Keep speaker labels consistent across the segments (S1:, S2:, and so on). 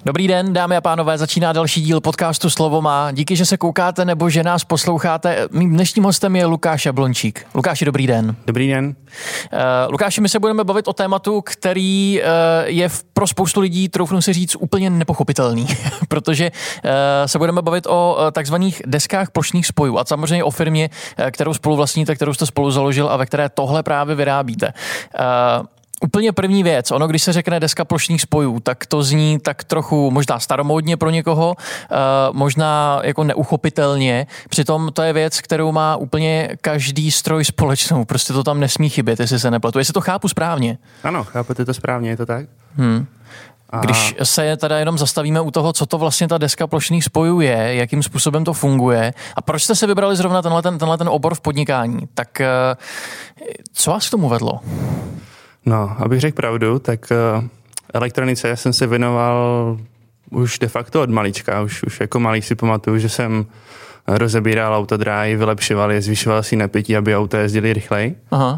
S1: Dobrý den, dámy a pánové, začíná další díl podcastu Slovo má. Díky, že se koukáte nebo že nás posloucháte. Mým dnešním hostem je Lukáš Jablončík. Lukáši, dobrý den.
S2: Dobrý den.
S1: Lukáši, my se budeme bavit o tématu, který je pro spoustu lidí, troufnu si říct, úplně nepochopitelný, protože se budeme bavit o takzvaných deskách plošných spojů a samozřejmě o firmě, kterou spolu vlastníte, kterou jste spolu založil a ve které tohle právě vyrábíte. Úplně první věc, když se řekne deska plošných spojů, tak to zní tak trochu možná staromódně pro někoho, možná jako neuchopitelně. Přitom to je věc, kterou má úplně každý stroj společnou. Prostě to tam nesmí chybět, jestli se nepletu. Jestli to chápu správně.
S2: Ano, chápete to správně, je to tak?
S1: Když se teda jenom zastavíme u toho, co to vlastně ta deska plošných spojů je, jakým způsobem to funguje a proč jste se vybrali zrovna tenhle obor v podnikání, tak co vás k tomu vedlo?
S2: No, abych řekl pravdu, tak elektronice jsem se věnoval už de facto od malička. Už jako malý si pamatuju, že jsem rozebíral autodráhy, vylepšoval je, zvyšoval si napětí, aby auta jezdily rychleji. Aha.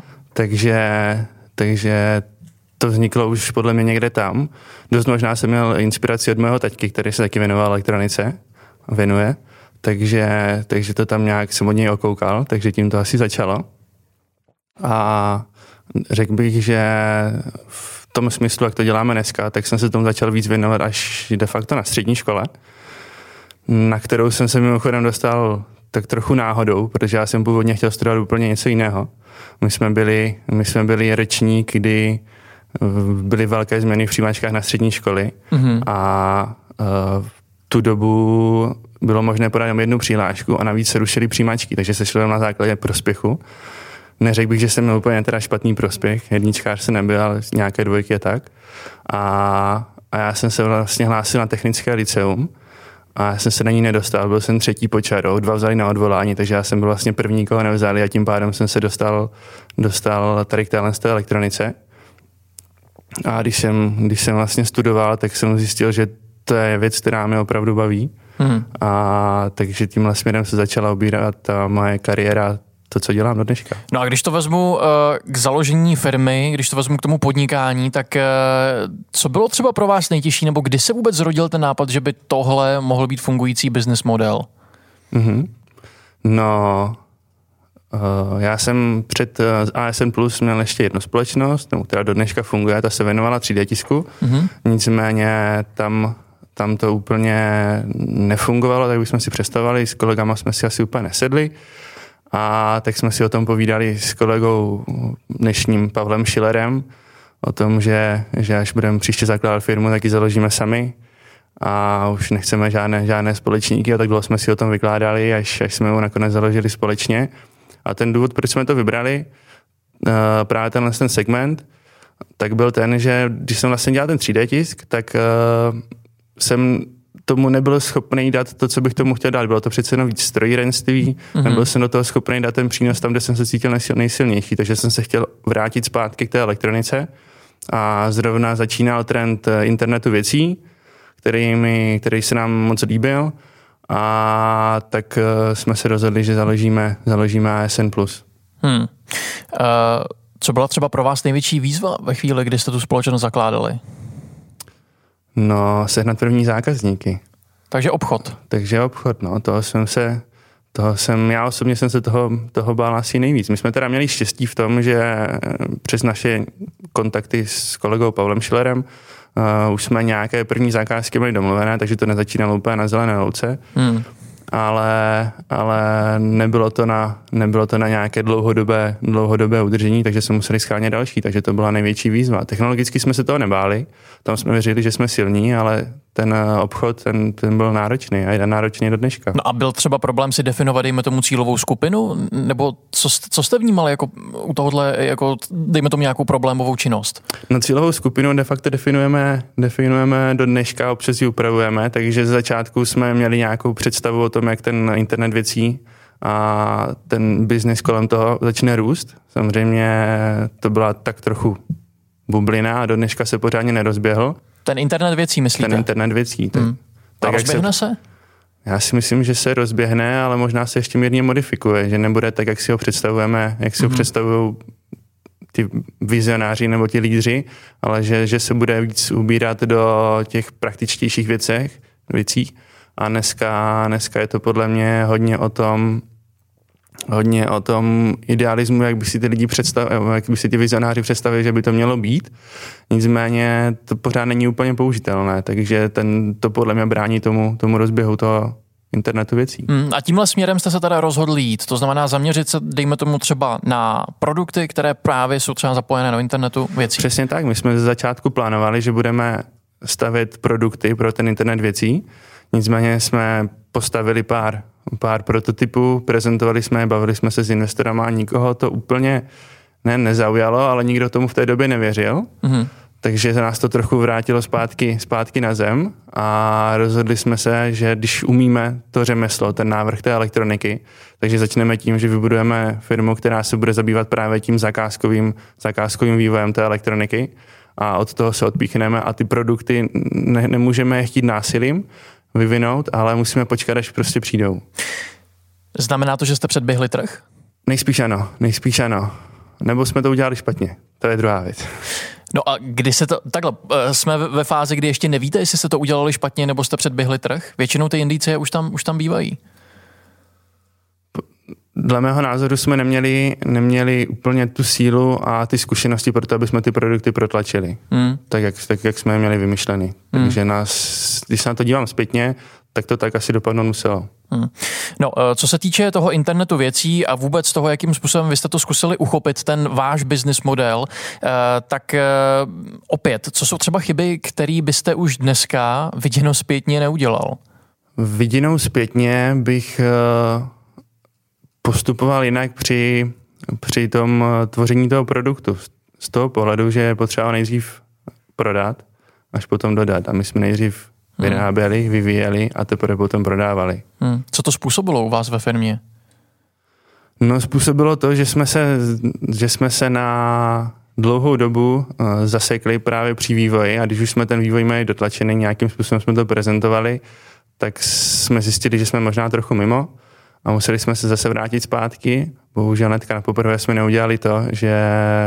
S2: Takže to vzniklo už podle mě někde tam. Dost možná jsem měl inspiraci od mého taťky, který se taky věnoval elektronice, věnuje. Takže to tam nějak jsem od něj okoukal, takže tím to asi začalo. A řekl bych, že v tom smyslu, jak to děláme dneska, tak jsem se tomu začal víc věnovat až de facto na střední škole, na kterou jsem se mimochodem dostal tak trochu náhodou, protože já jsem původně chtěl studovat úplně něco jiného. My jsme byli ročník, kdy byly velké změny v přijímačkách na střední školy a v tu dobu bylo možné podat jen jednu přihlášku a navíc se rušily přijímačky, takže se šlo na základě prospěchu. Neřekl bych, že jsem měl úplně teda špatný prospěch, jedničkář se nebyl, ale nějaké dvojky a tak. A já jsem se vlastně hlásil na technické liceum a já jsem se na ní nedostal, byl jsem třetí po čarou, 2 vzali na odvolání, takže já jsem byl vlastně první, koho nevzali a tím pádem jsem se dostal tady k téhle elektronice. A když jsem vlastně studoval, tak jsem zjistil, že to je věc, která mě opravdu baví. A takže tímhle směrem se začala obírat ta moje kariéra, to, co dělám do dneška.
S1: No a když to vezmu k založení firmy, když to vezmu k tomu podnikání, tak co bylo třeba pro vás nejtěžší, nebo kdy se vůbec zrodil ten nápad, že by tohle mohl být fungující business model?
S2: No, já jsem před ASN Plus měl ještě jednu společnost, která do dneška funguje, ta se věnovala 3D tisku, nicméně tam to úplně nefungovalo, tak bychom si představovali, s kolegama jsme si asi úplně nesedli. A tak jsme si o tom povídali s kolegou dnešním Pavlem Schillerem, o tom, že až budeme příště zakládat firmu, tak ji založíme sami a už nechceme žádné společníky a tak dlouho jsme si o tom vykládali, až jsme ho nakonec založili společně. A ten důvod, proč jsme to vybrali, právě ten segment, tak byl ten, že když jsem vlastně dělal ten 3D tisk, tak jsem tomu nebyl schopný dát to, co bych tomu chtěl dát. Bylo to přece jenom víc strojírenství, nebyl jsem do toho schopný dát ten přínos tam, kde jsem se cítil nejsilnější, takže jsem se chtěl vrátit zpátky k té elektronice a zrovna začínal trend internetu věcí, který se nám moc líbil a tak jsme se rozhodli, že založíme ASN Plus.
S1: Co byla třeba pro vás největší výzva ve chvíli, kdy jste tu společnost zakládali?
S2: No, sehnat první zákazníky.
S1: Takže obchod,
S2: no, já osobně jsem se toho bál asi nejvíc. My jsme teda měli štěstí v tom, že přes naše kontakty s kolegou Pavlem Schillerem už jsme nějaké první zakázky měli domluvené, takže to nezačínalo úplně na zelené louce. Ale nebylo to na nějaké dlouhodobé udržení, takže jsme museli schánět další, takže to byla největší výzva. Technologicky jsme se toho nebáli, tam jsme věřili, že jsme silní, ale ten obchod, ten byl náročný a je náročný do dneška.
S1: No a byl třeba problém si definovat, dejme tomu, cílovou skupinu? Nebo co jste vnímali jako u tohohle, jako dejme tomu nějakou problémovou činnost?
S2: No cílovou skupinu de facto definujeme do dneška, občas ji upravujeme, takže z začátku jsme měli nějakou představu o tom, jak ten internet věcí a ten biznis kolem toho začne růst. Samozřejmě to byla tak trochu bublina a do dneška se pořádně nerozběhl.
S1: Ten internet věcí, myslíte?
S2: Ten internet věcí.
S1: A rozběhne se?
S2: Já si myslím, že se rozběhne, ale možná se ještě mírně modifikuje, že nebude tak, jak si ho představujeme, jak si ho představují ty vizionáři nebo ti lídři, ale že se bude víc ubírat do těch praktičtějších věcí. A dneska je to podle mě hodně o tom idealismu, jak by si ty lidi jak by si ty vizionáři představili, že by to mělo být. Nicméně to pořád není úplně použitelné, takže to podle mě brání tomu rozběhu toho internetu věcí.
S1: A tímhle směrem jste se teda rozhodli jít, to znamená zaměřit se, dejme tomu třeba na produkty, které právě jsou třeba zapojené do internetu věcí.
S2: Přesně tak, my jsme ze začátku plánovali, že budeme stavět produkty pro ten internet věcí, nicméně jsme postavili pár prototypů, prezentovali jsme, bavili jsme se s investorama a nikoho to úplně nezaujalo, ale nikdo tomu v té době nevěřil. Takže se nás to trochu vrátilo zpátky na zem a rozhodli jsme se, že když umíme to řemeslo, ten návrh té elektroniky, takže začneme tím, že vybudujeme firmu, která se bude zabývat právě tím zakázkovým vývojem té elektroniky a od toho se odpíchneme a ty produkty nemůžeme je chtít násilím vyvinout, ale musíme počkat, až prostě přijdou.
S1: Znamená to, že jste předběhli trh?
S2: Nejspíš ano. Nebo jsme to udělali špatně. To je druhá věc.
S1: No a kdy se to, takhle, jsme ve fázi, kdy ještě nevíte, jestli jste to udělali špatně, nebo jste předběhli trh? Většinou ty indicie už tam bývají.
S2: Dle mého názoru jsme neměli úplně tu sílu a ty zkušenosti pro to, aby jsme ty produkty protlačili. Tak jak jsme je měli vymyšlený. Takže když se na to dívám zpětně, tak to tak asi dopadnout muselo.
S1: No, co se týče toho internetu věcí a vůbec toho, jakým způsobem vy jste to zkusili uchopit, ten váš business model, tak opět, co jsou třeba chyby, které byste už dneska viděno zpětně neudělal?
S2: Viděnou zpětně bych postupoval jinak při tom tvoření toho produktu. Z toho pohledu, že je potřeba nejdřív prodat, až potom dodat. A my jsme nejdřív vyráběli, vyvíjeli a teprve potom prodávali.
S1: Co to způsobilo u vás ve firmě?
S2: No, způsobilo to, že jsme se na dlouhou dobu zasekli právě při vývoji a když už jsme ten vývoj měli dotlačený, nějakým způsobem jsme to prezentovali, tak jsme zjistili, že jsme možná trochu mimo a museli jsme se zase vrátit zpátky. Bohužel hnedka na poprvé jsme neudělali to, že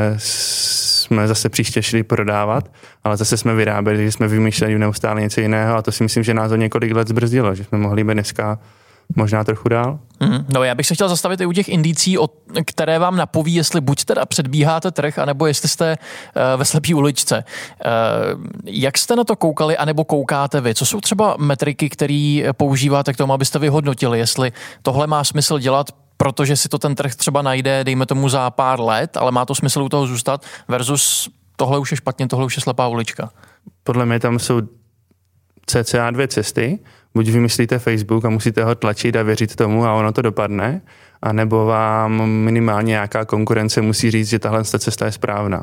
S2: jsme zase příště šli prodávat, ale zase jsme vyráběli, že jsme vymýšleli neustále něco jiného a to si myslím, že nás o několik let zbrzdilo, že jsme mohli být dneska možná trochu dál.
S1: No, já bych se chtěl zastavit i u těch indicí, které vám napoví, jestli buď teda předbíháte trh, anebo jestli jste ve slepý uličce. Jak jste na to koukali, anebo koukáte vy? Co jsou třeba metriky, které používáte k tomu, abyste vyhodnotili, jestli tohle má smysl dělat, protože si to ten trh třeba najde, dejme tomu za pár let, ale má to smysl u toho zůstat, versus tohle už je špatně, tohle už je slepá ulička?
S2: Podle mě tam jsou cca 2 cesty. Buď vymyslíte Facebook a musíte ho tlačit a věřit tomu a ono to dopadne, anebo vám minimálně nějaká konkurence musí říct, že tahle cesta je správná.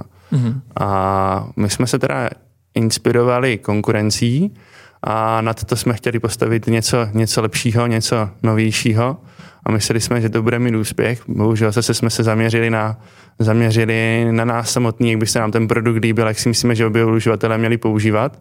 S2: A my jsme se teda inspirovali konkurencí a na to jsme chtěli postavit něco lepšího, něco novějšího a mysleli jsme, že to bude mít úspěch. Bohužel zase jsme se zaměřili na nás samotný, jak by se nám ten produkt líbil, jak si myslíme, že by uživatelé měli používat,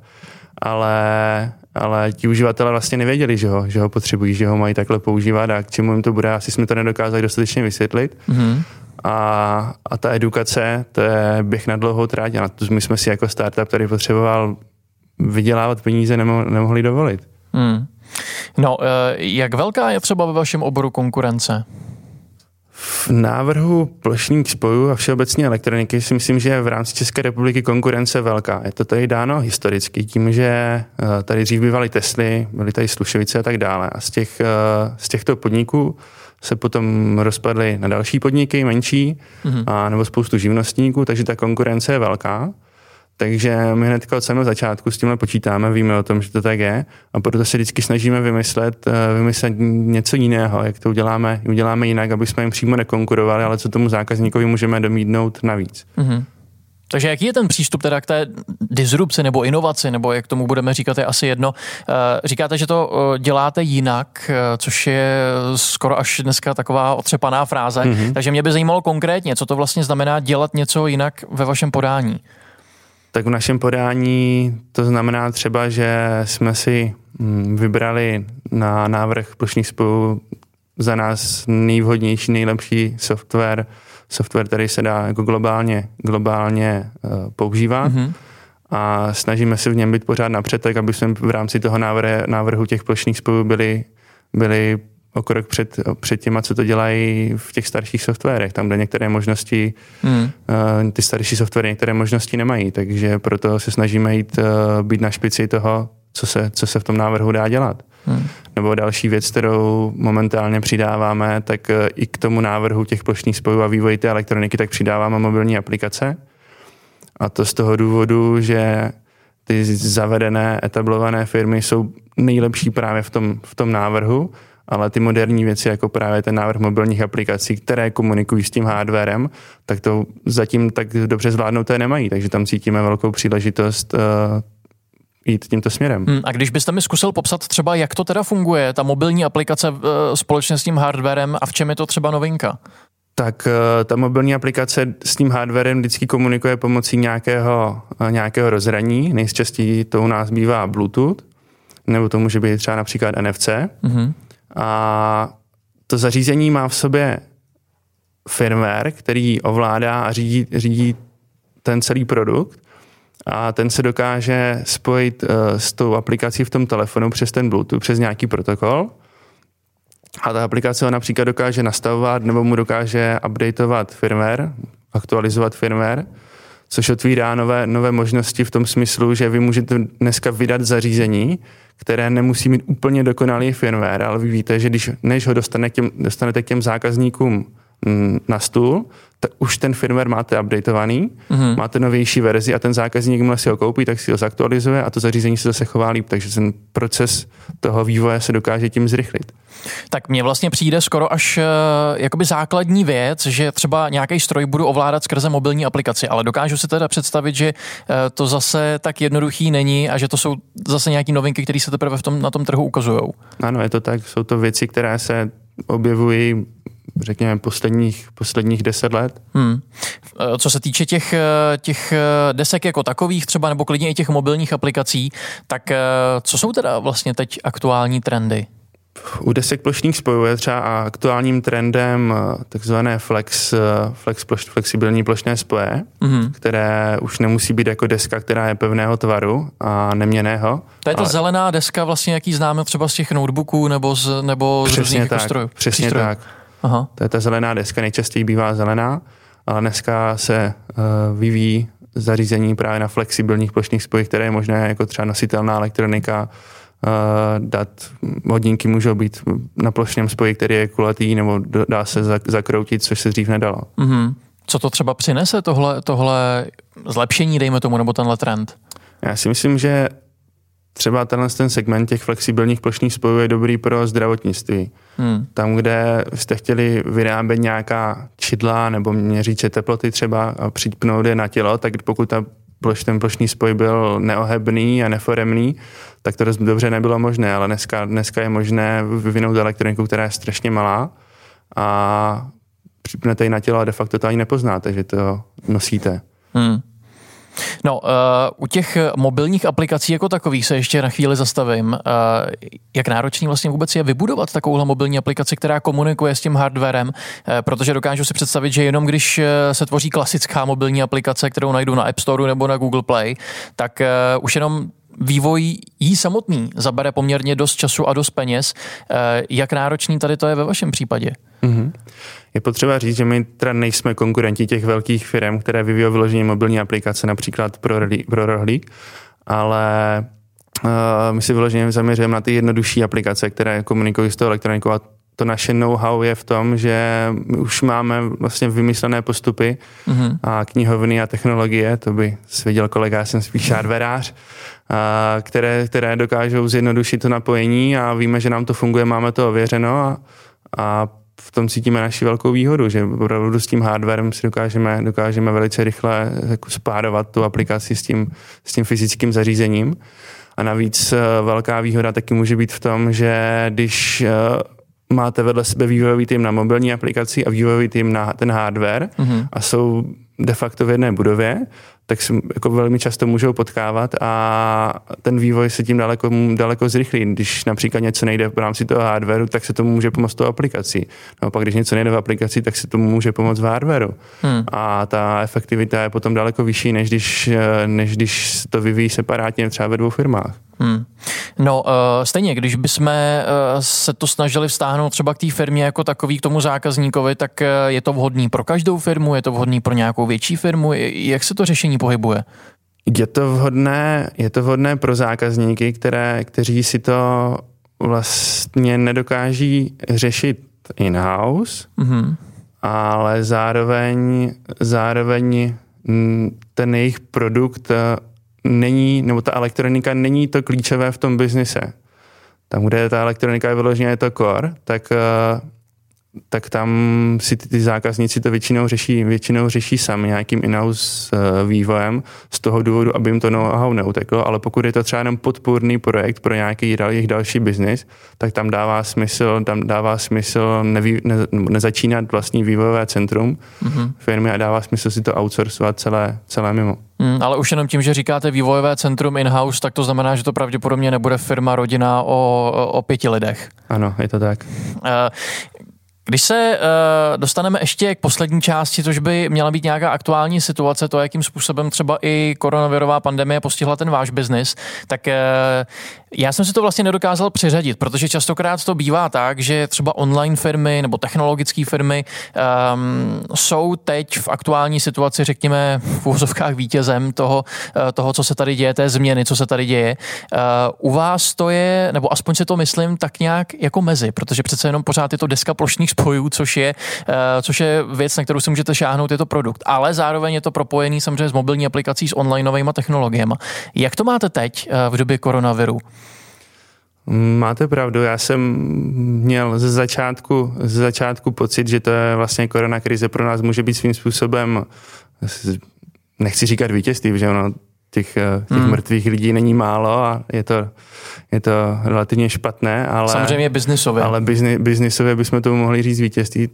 S2: ale ti uživatelé vlastně nevěděli, že ho potřebují, že ho mají takhle používat a k čemu jim to bude. Asi jsme to nedokázali dostatečně vysvětlit. A ta edukace, to je běh na dlouhou tráť a na to my jsme si jako startup, který potřeboval vydělávat peníze, nemohli dovolit.
S1: No, jak velká je třeba ve vašem oboru konkurence?
S2: V návrhu plošných spojů a všeobecně elektroniky si myslím, že v rámci České republiky konkurence velká. Je to tady dáno historicky tím, že tady dřív bývaly Tesly, byly tady Slušovice a tak dále. A z těchto podniků se potom rozpadly na další podniky, menší, nebo spoustu živnostníků, takže ta konkurence je velká. Takže my hnedka od samého začátku s tímhle počítáme, víme o tom, že to tak je a proto se vždycky snažíme vymyslet něco jiného, jak to uděláme jinak, aby jsme jim přímo nekonkurovali, ale co tomu zákazníkovi můžeme domítnout navíc.
S1: Takže jaký je ten přístup teda k té disrupci nebo inovaci, nebo jak tomu budeme říkat, je asi jedno. Říkáte, že to děláte jinak, což je skoro až dneska taková otřepaná fráze, takže mě by zajímalo konkrétně, co to vlastně znamená dělat něco jinak ve vašem podání.
S2: Tak v našem podání to znamená třeba, že jsme si vybrali na návrh plošných spojů za nás nejvhodnější, nejlepší software software, který se dá jako globálně používat. A snažíme se v něm být pořád napřed, tak aby jsme v rámci toho návrhu těch plošných spojů byli o krok před těma, co to dělají v těch starších softwarech, tam, kde některé možnosti, ty starší softwary některé možnosti nemají, takže proto se snažíme být na špici toho, co se v tom návrhu dá dělat. Nebo další věc, kterou momentálně přidáváme, tak i k tomu návrhu těch plošných spojů a vývoji té elektroniky, tak přidáváme mobilní aplikace. A to z toho důvodu, že ty zavedené, etablované firmy jsou nejlepší právě v tom návrhu, ale ty moderní věci, jako právě ten návrh mobilních aplikací, které komunikují s tím hardwarem, tak to zatím tak dobře zvládnuté nemají, takže tam cítíme velkou příležitost jít tímto směrem.
S1: A když byste mi zkusil popsat třeba, jak to teda funguje, ta mobilní aplikace společně s tím hardwarem a v čem je to třeba novinka?
S2: Tak ta mobilní aplikace s tím hardwarem vždycky komunikuje pomocí nějakého rozhraní. Nejčastěji to u nás bývá Bluetooth, nebo to může být třeba například NFC. A to zařízení má v sobě firmware, který ovládá a řídí ten celý produkt. A ten se dokáže spojit s tou aplikací v tom telefonu přes ten Bluetooth, přes nějaký protokol. A ta aplikace ho například dokáže nastavovat nebo mu dokáže updateovat firmware, aktualizovat firmware, což otvírá nové možnosti v tom smyslu, že vy můžete dneska vydat zařízení, které nemusí mít úplně dokonalý firmware, ale vy víte, že než ho dostanete k těm zákazníkům na stůl, tak už ten firmware máte updateovaný, máte novější verzi a ten zákazník, když si ho koupí, tak si ho zaktualizuje a to zařízení se zase chová líp, takže ten proces toho vývoje se dokáže tím zrychlit.
S1: Tak mně vlastně přijde skoro až jakoby základní věc, že třeba nějaký stroj budu ovládat skrze mobilní aplikaci, ale dokážu si teda představit, že to zase tak jednoduchý není a že to jsou zase nějaký novinky, které se teprve na tom trhu ukazujou.
S2: Ano, je to tak, jsou to věci, které se objevují řekněme posledních 10 let.
S1: Co se týče těch desek jako takových třeba, nebo klidně i těch mobilních aplikací, tak co jsou teda vlastně teď aktuální trendy?
S2: U desek plošných spojů je třeba aktuálním trendem takzvané flexibilní plošné spoje, které už nemusí být jako deska, která je pevného tvaru a neměnného.
S1: To je ta zelená deska, vlastně jaký známe třeba z těch notebooků nebo z různých strojů.
S2: Přesně tak.
S1: Aha.
S2: To je ta zelená deska, nejčastěji bývá zelená, ale dneska se vyvíjí zařízení právě na flexibilních plošných spojích, které je možné jako třeba nositelná elektronika, hodinky můžou být na plošném spoji, který je kulatý, nebo dá se zakroutit, což se dřív nedalo.
S1: Co to třeba přinese tohle zlepšení, dejme tomu, nebo tenhle trend?
S2: Já si myslím, že třeba ten segment těch flexibilních plošných spojů je dobrý pro zdravotnictví. Tam, kde jste chtěli vyrábět nějaká čidla nebo měříče teploty třeba a připnout je na tělo, tak pokud ten plošný spoj byl neohebný a neforemný, tak to dost dobře nebylo možné, ale dneska je možné vyvinout elektroniku, která je strašně malá a připnete ji na tělo a de facto to ani nepoznáte, že to nosíte.
S1: No, u těch mobilních aplikací jako takových se ještě na chvíli zastavím. Jak náročný vlastně vůbec je vybudovat takovouhle mobilní aplikaci, která komunikuje s tím hardwarem, protože dokážu si představit, že jenom když se tvoří klasická mobilní aplikace, kterou najdu na App Store nebo na Google Play, tak už jenom vývoj jí samotný zabere poměrně dost času a dost peněz. Jak náročný tady to je ve vašem případě?
S2: Je potřeba říct, že my teda nejsme konkurenti těch velkých firm, které vyvíjí vyloženě mobilní aplikace, například pro rohlík, ale my si vyloženě zaměřujeme na ty jednodušší aplikace, které komunikují s tou elektronikou a to naše know-how je v tom, že my už máme vlastně vymyslené postupy a knihovny a technologie, to by svěděl kolega, já jsem spíš hardwarář, které dokážou zjednodušit to napojení a víme, že nám to funguje, máme to ověřeno a v tom cítíme naši velkou výhodu, že opravdu s tím hardwarem si dokážeme velice rychle jako spárovat tu aplikaci s tím fyzickým zařízením. A navíc velká výhoda taky může být v tom, že když máte vedle sebe vývojový tým na mobilní aplikaci a vývojový tým na ten hardware a jsou de facto v jedné budově, tak se jako velmi často můžou potkávat a ten vývoj se tím daleko zrychlí. Když například něco nejde v rámci toho hardwareu, tak se tomu může pomoct tou aplikací. No pak když něco nejde v aplikaci, tak se tomu může pomoct v hardwareu. A ta efektivita je potom daleko vyšší, než když to vyvíjí separátně třeba ve 2 firmách.
S1: No, stejně, když bychom se to snažili vztáhnout třeba k té firmě jako takový, k tomu zákazníkovi, tak je to vhodný pro každou firmu, je to vhodný pro nějakou větší firmu, jak se to řešení pohybuje?
S2: Je to vhodné pro zákazníky, kteří si to vlastně nedokáží řešit in-house, ale zároveň ten jejich produkt není, nebo ta elektronika není to klíčové v tom biznise. Tam, kde ta elektronika je vyloženě je to core, tak tam si ty zákazníci to většinou řeší sami nějakým in-house vývojem z toho důvodu, aby jim to know-how neuteklo, ale pokud je to třeba jenom podpůrný projekt pro nějaký jejich další biznis, tak tam dává smysl nezačínat vlastní vývojové centrum firmy a dává smysl si to outsourcovat celé mimo.
S1: Ale už jenom tím, že říkáte vývojové centrum in-house, tak to znamená, že to pravděpodobně nebude firma rodina o 5 lidech.
S2: Ano, je to tak.
S1: Když se dostaneme ještě k poslední části, což by měla být nějaká aktuální situace, to, jakým způsobem třeba i koronavirová pandemie postihla ten váš biznis, tak já jsem si to vlastně nedokázal přiřadit, protože častokrát to bývá tak, že třeba online firmy nebo technologické firmy jsou teď v aktuální situaci, řekněme, v uvozovkách vítězem toho, co se tady děje, té změny, co se tady děje. U vás to je, nebo aspoň si to myslím, tak nějak jako mezi, protože přece jenom pořád je to deska plošných spojů, což je věc, na kterou si můžete šáhnout, je to produkt. Ale zároveň je to propojený samozřejmě s mobilní aplikací, s onlineovými technologiemi. Jak to máte teď v době koronaviru?
S2: Máte pravdu, já jsem měl ze začátku pocit, že to je vlastně koronakrize pro nás může být svým způsobem, nechci říkat vítězství, protože ono těch mrtvých lidí není málo a je to relativně špatné, ale
S1: samozřejmě biznisově.
S2: Ale biznisově bychom tomu mohli říct vítězství,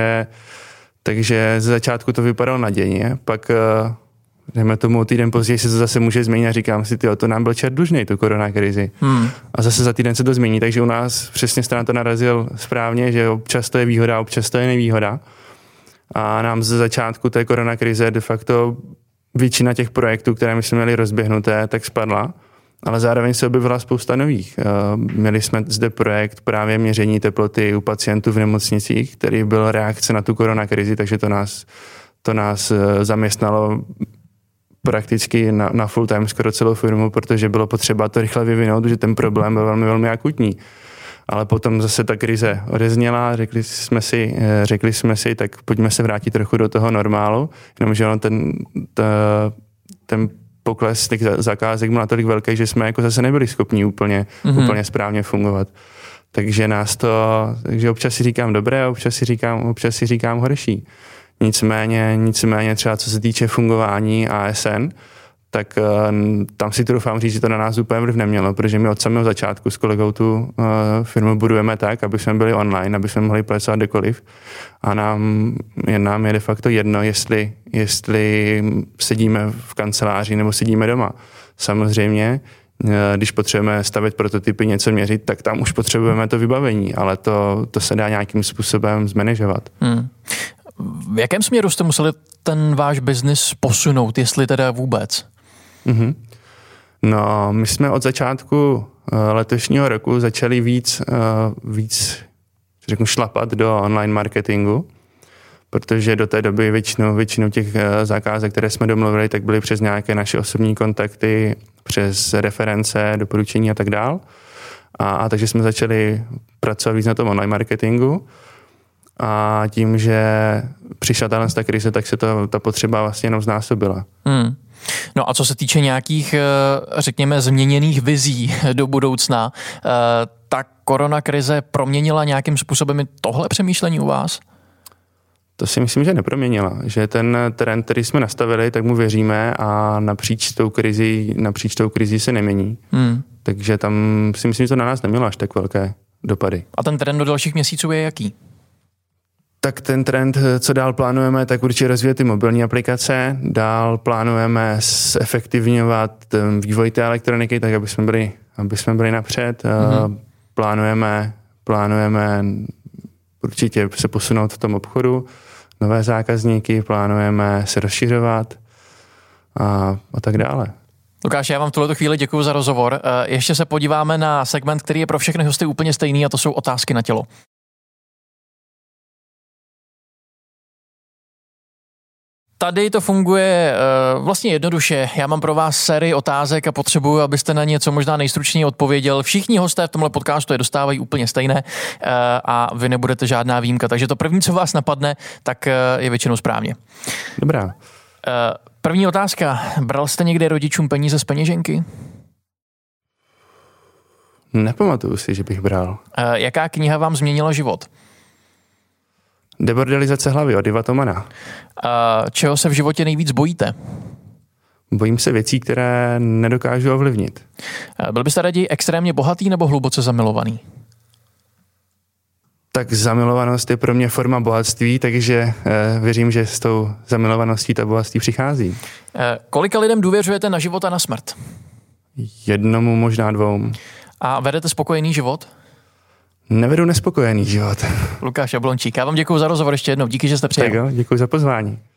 S2: takže ze začátku to vypadalo nadějně, pak dejme tomu týden později se to zase může změnit a říkám si, to nám byl čert dlužnej, tu koronakrizi. A zase za týden se to změní, takže u nás přesně stran to narazil správně, že občas to je výhoda, občas to je nevýhoda. A nám ze začátku té koronakrize de facto většina těch projektů, které my jsme měli rozběhnuté, tak spadla, ale zároveň se objevila spousta nových. Měli jsme zde projekt právě měření teploty u pacientů v nemocnicích, který byl reakce na tu koronakrizi, takže to nás zaměstnalo prakticky na full time skoro celou firmu, protože bylo potřeba to rychle vyvinout, protože ten problém byl velmi, velmi akutní. Ale potom zase ta krize odezněla, řekli jsme si, tak pojďme se vrátit trochu do toho normálu, jenomže ten pokles těch zakázek byl natolik velký, že jsme jako zase nebyli schopni úplně správně fungovat. Takže takže občas si říkám dobré, občas si říkám horší. Nicméně třeba co se týče fungování ASN, tak tam si troufám říct, že to na nás úplně vliv nemělo, protože my od samého začátku s kolegou tu firmu budujeme tak, aby jsme byli online, aby jsme mohli pracovat kdekoliv a nám je de facto jedno, jestli sedíme v kanceláři nebo sedíme doma. Samozřejmě, když potřebujeme stavět prototypy, něco měřit, tak tam už potřebujeme to vybavení, ale to se dá nějakým způsobem zmanažovat.
S1: V jakém směru jste museli ten váš biznis posunout, jestli teda vůbec?
S2: No, my jsme od začátku letošního roku začali víc šlapat do online marketingu, protože do té doby většinu těch zakázek, které jsme domluvili, tak byly přes nějaké naše osobní kontakty, přes reference, doporučení a tak dál. A takže jsme začali pracovat víc na tom online marketingu. A tím, že přišla ta krize, tak se ta potřeba vlastně jenom znásobila.
S1: No a co se týče nějakých, řekněme, změněných vizí do budoucna, tak koronakrize proměnila nějakým způsobem i tohle přemýšlení u vás?
S2: To si myslím, že neproměnila. Že ten trend, který jsme nastavili, tak mu věříme a napříč tou krizí se nemění. Takže tam si myslím, že to na nás nemělo až tak velké dopady.
S1: A ten trend do dalších měsíců je jaký?
S2: Tak ten trend, co dál plánujeme, tak určitě rozvíjet ty mobilní aplikace. Dál plánujeme zefektivňovat vývoj té elektroniky, tak aby jsme byli napřed. Plánujeme určitě se posunout v tom obchodu, nové zákazníky, plánujeme se rozšiřovat a tak dále.
S1: Lukáš, já vám v tuto chvíli děkuji za rozhovor. Ještě se podíváme na segment, který je pro všechny hosty úplně stejný, a to jsou otázky na tělo. Tady to funguje vlastně jednoduše. Já mám pro vás sérii otázek a potřebuji, abyste na ně co možná nejstručněji odpověděl. Všichni hosté v tomhle podcastu je dostávají úplně stejné a vy nebudete žádná výjimka. Takže to první, co vás napadne, tak je většinou správně.
S2: Dobrá.
S1: První otázka. Bral jste někdy rodičům peníze z peněženky?
S2: Nepamatuju si, že bych bral.
S1: Jaká kniha vám změnila život?
S2: Debordelizace hlavy od Iva Tomana.
S1: Čeho se v životě nejvíc bojíte?
S2: Bojím se věcí, které nedokážu ovlivnit.
S1: Byl byste raději extrémně bohatý nebo hluboce zamilovaný?
S2: Tak zamilovanost je pro mě forma bohatství, takže věřím, že s tou zamilovaností ta bohatství přichází.
S1: Kolika lidem důvěřujete na život a na smrt?
S2: Jednomu, možná dvou.
S1: A vedete spokojený život?
S2: Nevedu nespokojený život.
S1: Lukáš Jablončík, já vám děkuji za rozhovor ještě jednou. Díky, že jste přijel.
S2: Tak jo, děkuji za pozvání.